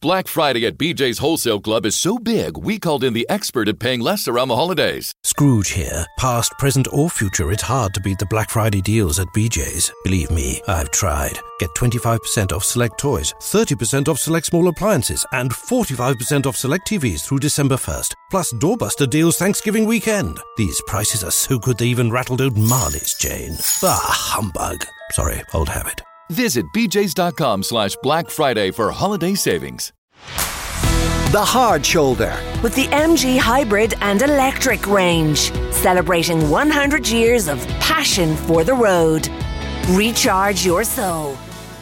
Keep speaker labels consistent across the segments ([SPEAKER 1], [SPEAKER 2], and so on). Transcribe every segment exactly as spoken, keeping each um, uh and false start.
[SPEAKER 1] Black Friday at B J's Wholesale Club is so big, we called in the expert at paying less around the holidays.
[SPEAKER 2] Scrooge here. Past, present or future, it's hard to beat the Black Friday deals at B J's. Believe me, I've tried. Get twenty-five percent off select toys, thirty percent off select small appliances and forty-five percent off select T Vs through December first. Plus doorbuster deals Thanksgiving weekend. These prices are so good they even rattled out Marley's chain. Bah, humbug. Sorry, old habit.
[SPEAKER 1] Visit bjs.com slash Black Friday for holiday savings.
[SPEAKER 3] The Hard Shoulder.
[SPEAKER 4] With the M G Hybrid and Electric range. Celebrating one hundred years of passion for the road. Recharge your soul.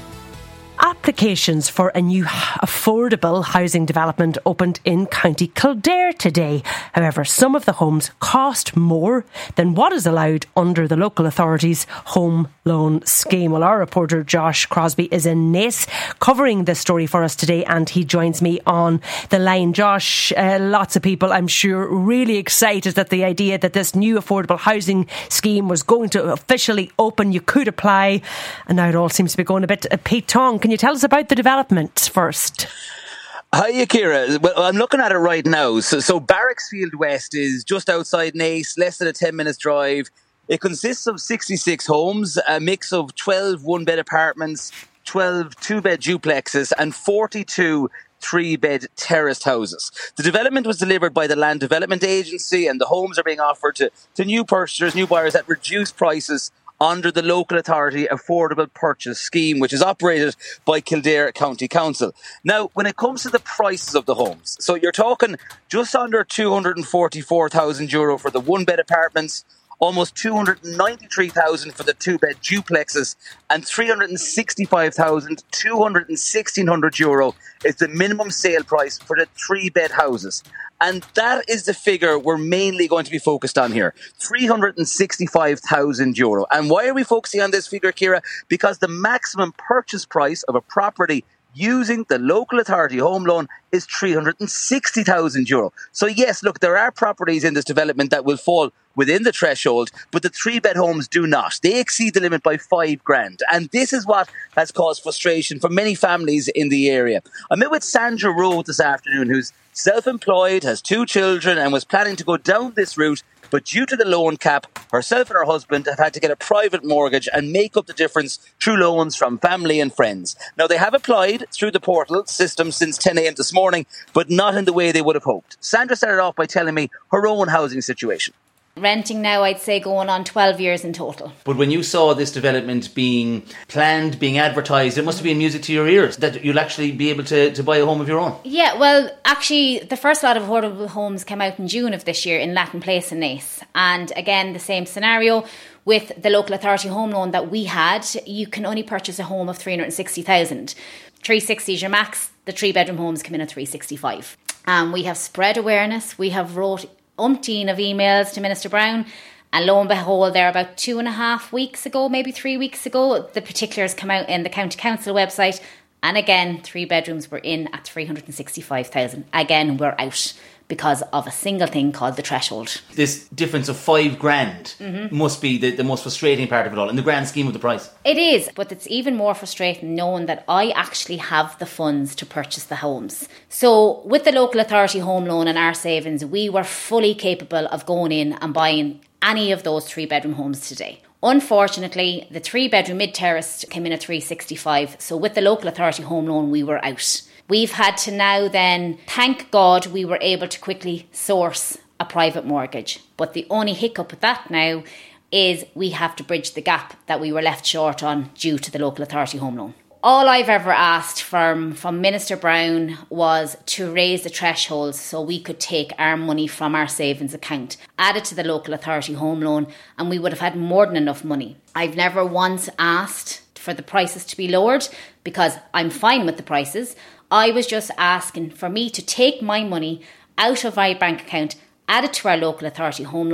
[SPEAKER 5] Applications for a new affordable housing development opened in County Kildare today. However, some of the homes cost more than what is allowed under the local authority's home loan scheme. Well, our reporter Josh Crosby is in Naas covering this story for us today, and he joins me on the line. Josh, uh, lots of people, I'm sure, really excited at the idea that this new affordable housing scheme was going to officially open. You could apply, and now it all seems to be going a bit uh, Pete-tong. Can you tell us about the developments first?
[SPEAKER 6] Hiya, Ciara. Well, I'm looking at it right now. So, so Barracksfield West is just outside Naas, less than a ten minutes drive. It consists of sixty-six homes, a mix of twelve one-bed apartments, twelve two-bed duplexes and forty-two three-bed terraced houses. The development was delivered by the Land Development Agency, and the homes are being offered to, to new purchasers, new buyers at reduced prices under the Local Authority Affordable Purchase Scheme, which is operated by Kildare County Council. Now, when it comes to the prices of the homes, so you're talking just under two hundred forty-four thousand euro for the one-bed apartments, almost two hundred ninety-three thousand for the two-bed duplexes, and three hundred sixty-five thousand two hundred sixteen hundred euro is the minimum sale price for the three-bed houses. And that is the figure we're mainly going to be focused on here, three hundred sixty-five thousand euro. And why are we focusing on this figure, Ciara? Because the maximum purchase price of a property using the local authority home loan is three hundred sixty thousand euro. So yes, look, there are properties in this development that will fall within the threshold, but the three-bed homes do not. They exceed the limit by five grand. And this is what has caused frustration for many families in the area. I met with Sandra Rowe this afternoon, who's self-employed, has two children, and was planning to go down this route. But due to the loan cap, herself and her husband have had to get a private mortgage and make up the difference through loans from family and friends. Now, they have applied through the portal system since ten a.m. this morning, but not in the way they would have hoped. Sandra started off by telling me her own housing situation.
[SPEAKER 7] Renting now, I'd say, going on twelve years in total.
[SPEAKER 8] But when you saw this development being planned, being advertised, it must have been music to your ears that you'll actually be able to, to buy a home of your own.
[SPEAKER 7] Yeah, well, actually, the first lot of affordable homes came out in June of this year in Latin Place in Naas. And again, the same scenario with the local authority home loan that we had. You can only purchase a home of three hundred sixty thousand. three hundred sixty is your max. The three-bedroom homes come in at three hundred sixty-five. Um, we have spread awareness. We have wrote umpteen of emails to Minister Brown, and lo and behold, there about two and a half weeks ago, maybe three weeks ago, the particulars come out in the County Council website, and again, three bedrooms were in at three hundred sixty-five thousand. Again, we're out because of a single thing called the threshold.
[SPEAKER 8] This difference of five grand mm-hmm. must be the, the most frustrating part of it all, in the grand scheme of the price.
[SPEAKER 7] It is, but it's even more frustrating knowing that I actually have the funds to purchase the homes. So with the local authority home loan and our savings, we were fully capable of going in and buying any of those three bedroom homes today. Unfortunately, the three bedroom mid-terrace came in at three hundred sixty-five, so with the local authority home loan, we were out. We've had to now then, thank God, we were able to quickly source a private mortgage. But the only hiccup with that now is we have to bridge the gap that we were left short on due to the local authority home loan. All I've ever asked from, from Minister Brown was to raise the thresholds so we could take our money from our savings account, add it to the local authority home loan, and we would have had more than enough money. I've never once asked for the prices to be lowered because I'm fine with the prices. I was just asking for me to take my money out of my bank account, add it to our local authority home loan,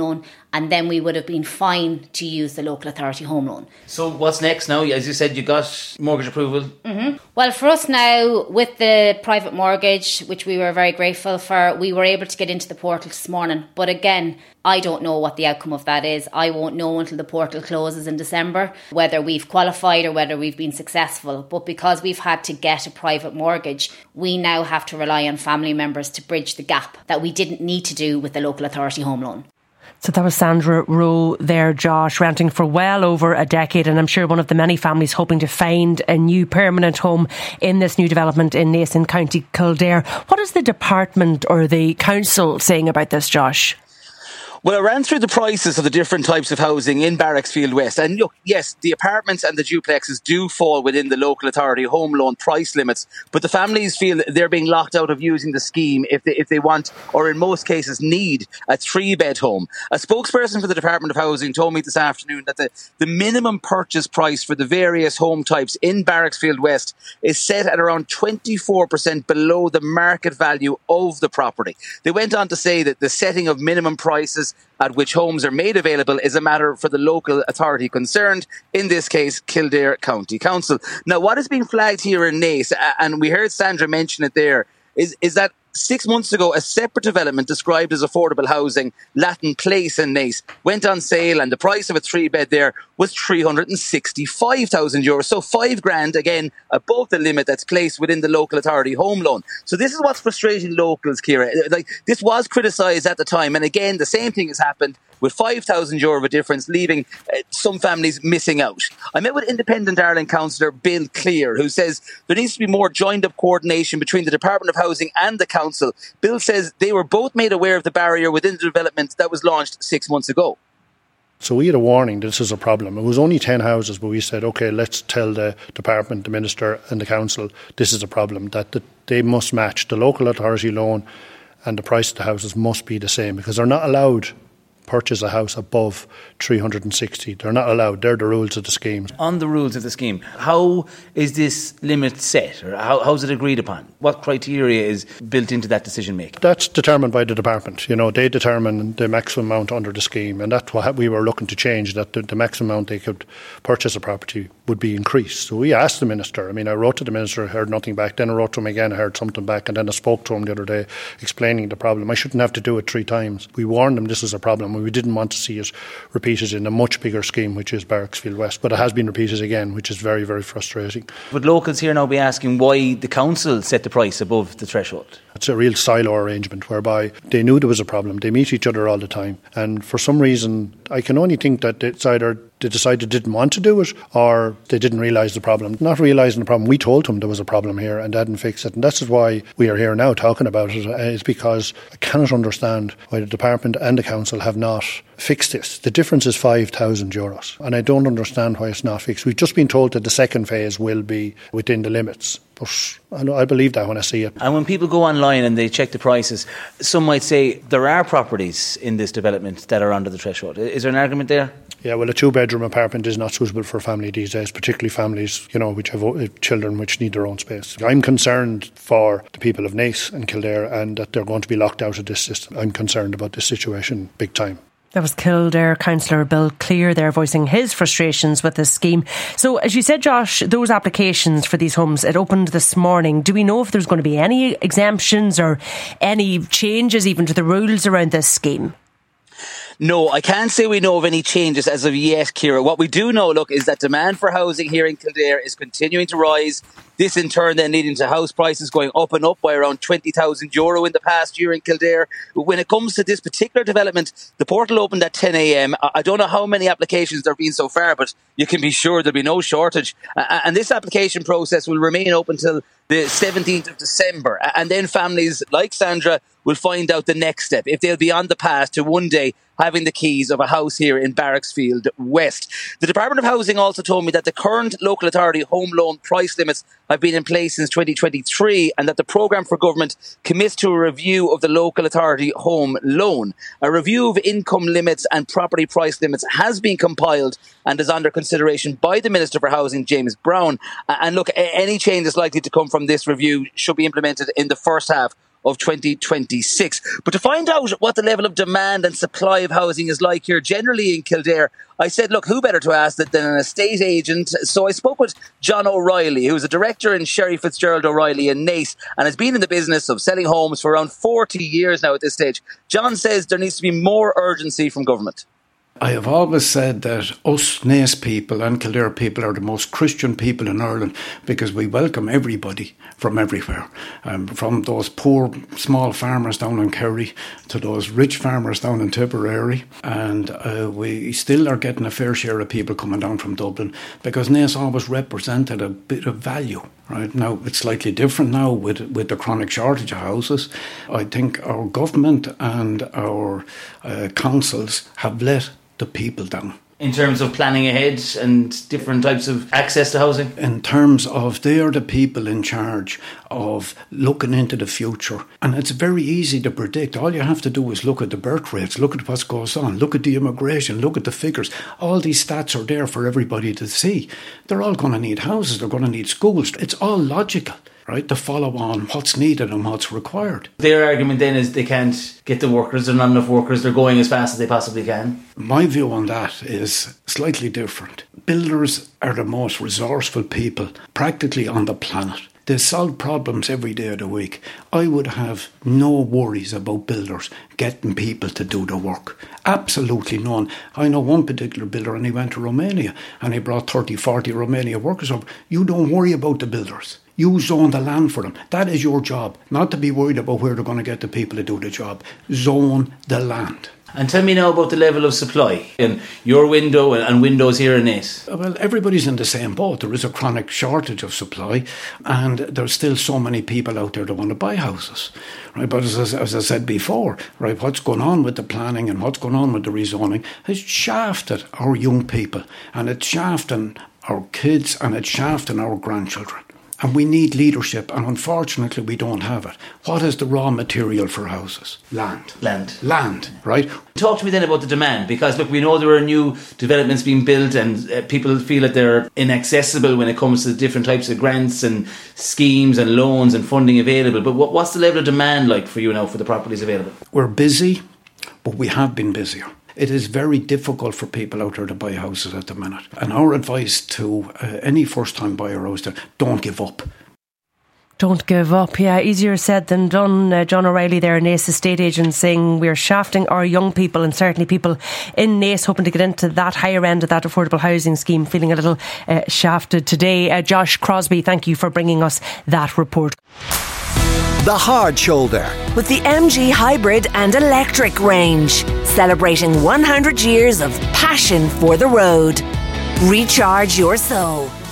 [SPEAKER 7] and then we would have been fine to use the local authority home loan.
[SPEAKER 8] So what's next now? As you said, you got mortgage approval.
[SPEAKER 7] Mm-hmm. Well, for us now, with the private mortgage, which we were very grateful for, we were able to get into the portal this morning. But again, I don't know what the outcome of that is. I won't know until the portal closes in December, whether we've qualified or whether we've been successful. But because we've had to get a private mortgage, we now have to rely on family members to bridge the gap that we didn't need to do with the local authority home loan.
[SPEAKER 5] So that was Sandra Rowe there, Josh, renting for well over a decade, and I'm sure one of the many families hoping to find a new permanent home in this new development in Naas in County Kildare. What is the department or the council saying about this, Josh?
[SPEAKER 6] Well, I ran through the prices of the different types of housing in Barracksfield West. And look, yes, the apartments and the duplexes do fall within the local authority home loan price limits. But the families feel that they're being locked out of using the scheme if they, if they want, or in most cases need, a three-bed home. A spokesperson for the Department of Housing told me this afternoon that the, the minimum purchase price for the various home types in Barracksfield West is set at around twenty-four percent below the market value of the property. They went on to say that the setting of minimum prices at which homes are made available is a matter for the local authority concerned, in this case, Kildare County Council. Now, what is being flagged here in Naas, and we heard Sandra mention it there, is, is that Six months ago, a separate development described as affordable housing, Latin Place in Naas, went on sale, and the price of a three-bed there was three hundred sixty-five thousand euros. So five grand, again, above the limit that's placed within the local authority home loan. So this is what's frustrating locals, Ciara. Like, this was criticised at the time, and again, the same thing has happened with five thousand euro of a difference, leaving uh, some families missing out. I met with Independent Ireland councillor Bill Clear, who says there needs to be more joined-up coordination between the Department of Housing and the council. Bill says they were both made aware of the barrier within the development that was launched six months ago.
[SPEAKER 9] So we had a warning, this is a problem. It was only ten houses, but we said, OK, let's tell the department, the minister and the council this is a problem, that, that they must match. The local authority loan and the price of the houses must be the same, because they're not allowed purchase a house above three hundred sixty. They're not allowed. They're the rules of the scheme.
[SPEAKER 8] On the rules of the scheme, how is this limit set, or how, how is it agreed upon? What criteria is built into that decision making?
[SPEAKER 9] That's determined by the department. You know, they determine the maximum amount under the scheme, and that's what we were looking to change, that the, the maximum amount they could purchase a property would be increased. So we asked the minister. I mean, I wrote to the minister, heard nothing back. Then I wrote to him again, I heard something back, and then I spoke to him the other day explaining the problem. I shouldn't have to do it three times. We warned them this was a problem. We didn't want to see it repeated in a much bigger scheme, which is Barracksfield West. But it has been repeated again, which is very, very frustrating.
[SPEAKER 8] Would locals here now be asking why the council set the price above the threshold?
[SPEAKER 9] It's a real silo arrangement whereby they knew there was a problem. They meet each other all the time. And for some reason, I can only think that it's either they decided they didn't want to do it or they didn't realise the problem. Not realising the problem, we told them there was a problem here and they hadn't fixed it. And this is why we are here now talking about it. It's because I cannot understand why the department and the council have not fixed this. The difference is five thousand euros. And I don't understand why it's not fixed. We've just been told that the second phase will be within the limits. But I, know, I believe that when I see it.
[SPEAKER 8] And when people go online and they check the prices, some might say there are properties in this development that are under the threshold. Is there an argument there?
[SPEAKER 9] Yeah, well, a two-bedroom apartment is not suitable for a family these days, particularly families, you know, which have children which need their own space. I'm concerned for the people of Naas and Kildare and that they're going to be locked out of this system. I'm concerned about this situation big time.
[SPEAKER 5] That was Kildare councillor Bill Clear there voicing his frustrations with this scheme. So, as you said, Josh, those applications for these homes, it opened this morning. Do we know if there's going to be any exemptions or any changes even to the rules around this scheme?
[SPEAKER 6] No, I can't say we know of any changes as of yet, Ciara. What we do know, look, is that demand for housing here in Kildare is continuing to rise. This in turn then leading to house prices going up and up by around twenty thousand euro in the past year in Kildare. When it comes to this particular development, the portal opened at ten a.m. I don't know how many applications there have been so far, but you can be sure there'll be no shortage. And this application process will remain open till the seventeenth of December. And then families like Sandra will find out the next step, if they'll be on the path to one day having the keys of a house here in Barracksfield West. The Department of Housing also told me that the current local authority home loan price limits have been in place since twenty twenty-three and that the programme for government commits to a review of the local authority home loan. A review of income limits and property price limits has been compiled and is under consideration by the Minister for Housing, James Brown. And look, any changes likely to come from this review should be implemented in the first half of twenty twenty-six. But to find out what the level of demand and supply of housing is like here generally in Kildare, I said, look, who better to ask that than an estate agent? So I spoke with John O'Reilly, who's a director in Sherry Fitzgerald O'Reilly in Naas and has been in the business of selling homes for around forty years now at this stage. John says there needs to be more urgency from government.
[SPEAKER 10] I have always said that us Naas people and Kildare people are the most Christian people in Ireland because we welcome everybody from everywhere, um, from those poor small farmers down in Kerry to those rich farmers down in Tipperary, and uh, we still are getting a fair share of people coming down from Dublin because Naas always represented a bit of value. Right now, it's slightly different now with with the chronic shortage of houses. I think our government and our uh, councils have let the people down.
[SPEAKER 8] In terms of planning ahead and different types of access to housing?
[SPEAKER 10] In terms of they're the people in charge of looking into the future. And it's very easy to predict. All you have to do is look at the birth rates, look at what goes on, look at the immigration, look at the figures. All these stats are there for everybody to see. They're all going to need houses, they're going to need schools. It's all logical, right, to follow on what's needed and what's required.
[SPEAKER 8] Their argument then is they can't get the workers, there are not enough workers, they're going as fast as they possibly can.
[SPEAKER 10] My view on that is slightly different. Builders are the most resourceful people practically on the planet. They solve problems every day of the week. I would have no worries about builders getting people to do the work. Absolutely none. I know one particular builder and he went to Romania and he brought thirty, forty Romania workers over. You don't worry about the builders. You zone the land for them. That is your job. Not to be worried about where they're going to get the people to do the job. Zone the land.
[SPEAKER 8] And tell me now about the level of supply in your window and windows here in Naas.
[SPEAKER 10] Well, everybody's in the same boat. There is a chronic shortage of supply and there's still so many people out there that want to buy houses. Right? But as, as I said before, right, what's going on with the planning and what's going on with the rezoning has shafted our young people and it's shafting our kids and it's shafting our grandchildren. And we need leadership, and unfortunately we don't have it. What is the raw material for houses? Land.
[SPEAKER 8] Land.
[SPEAKER 10] Land, right?
[SPEAKER 8] Talk to me then about the demand, because look, we know there are new developments being built and uh, people feel that they're inaccessible when it comes to different types of grants and schemes and loans and funding available. But what, what's the level of demand like for you now for the properties available?
[SPEAKER 10] We're busy, but we have been busier. It is very difficult for people out there to buy houses at the minute. And our advice to uh, any first-time buyer out there, don't give up.
[SPEAKER 5] Don't give up. Yeah, easier said than done. Uh, John O'Reilly there, Naas estate agent, saying we're shafting our young people and certainly people in Naas hoping to get into that higher end of that affordable housing scheme, feeling a little uh, shafted today. Uh, Josh Crosby, thank you for bringing us that report.
[SPEAKER 3] The Hard Shoulder.
[SPEAKER 4] With the M G Hybrid and Electric range, celebrating one hundred years of passion for the road. Recharge your soul.